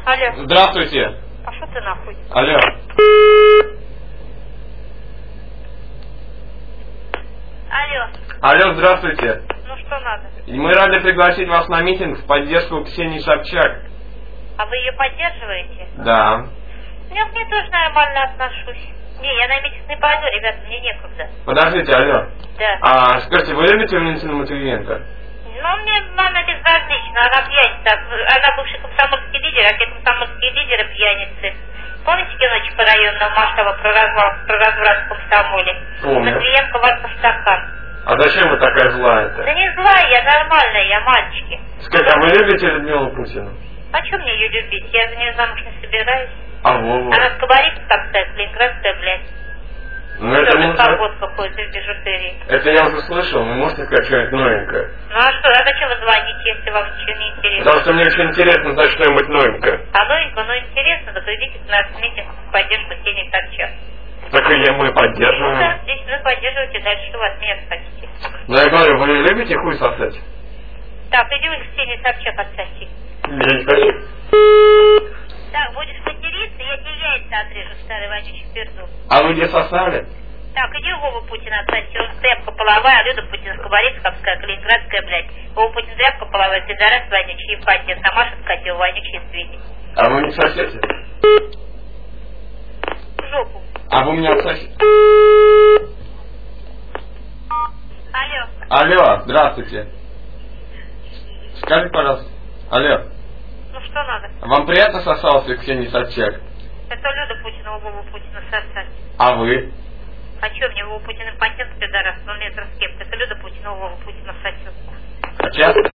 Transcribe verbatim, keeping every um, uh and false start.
Алло. Здравствуйте. Пошел ты нахуй. Алло. Алло. Алло, здравствуйте. Ну что надо? Мы рады пригласить вас на митинг в поддержку Ксении Собчак. А вы ее поддерживаете? Да. Я к ней тоже нормально отношусь. Не, я на митинг не пойду, ребята, мне некогда. Подождите, алло. Да. А, скажите, вы любите Валентину Матвиенко? Ну, мне она безразлична, она пьяница. Она бывший комсомольский лидер, а все комсомольские лидеры пьяницы. Помните киночек по районному Машева про развал, про разврат в комсомоле? Помню. Матвиенко вас по стакан. А зачем вы такая злая-то? Да не злая, я нормальная, я мальчики. Скажите, а вы любите Людмилу Путину? А что мне ее любить? Я за нее замуж не собираюсь. А Вову? Она сковорится, как сказать, ленинградская, блядь. Ну это мы Тоже уже... погодка ходит из бижутерии. Это я уже слышал, вы можете сказать что-нибудь новенькое? Ну а что, а зачем вы звоните, если вам ничего не интересно? Потому что мне очень интересно знать что-нибудь новенькое. А новенького, ну интересно, так идите к нас в митинг в поддержку Ксении Собчак. Так и я мы Ну поддерживаем. да, здесь вы поддерживаете, дальше что вы от меня хотите. Но я говорю, вы любите хуй сосать? Так, иди вы к Ксении Собчак отсоси. Я не хочу. Так, будешь материться, я тебе яйца отрежу, старый вонючий пердун. А вы где сосали? Так, иди Вова Путина отсоси, он тряпка половая, а Люда Путина сковорится, как сказать, калининградская, блядь. Вова Путин тряпка половая, пидорас вонючий, ебать, я сама скатил вонючий свиньи. А вы не сосете? В жопу. А вы меня отсосите? Алло. Алло, здравствуйте. Скажите, пожалуйста. Алло. Ну что надо? Вам приятно сосался Ксении Собчак? Это Люда Путина, у Вову Путина сосать. А вы? А что мне Вова Путин импотент, пидорас, ну метр с кем-то? Это Люда Путина, у Вову Путина сосет. А часто?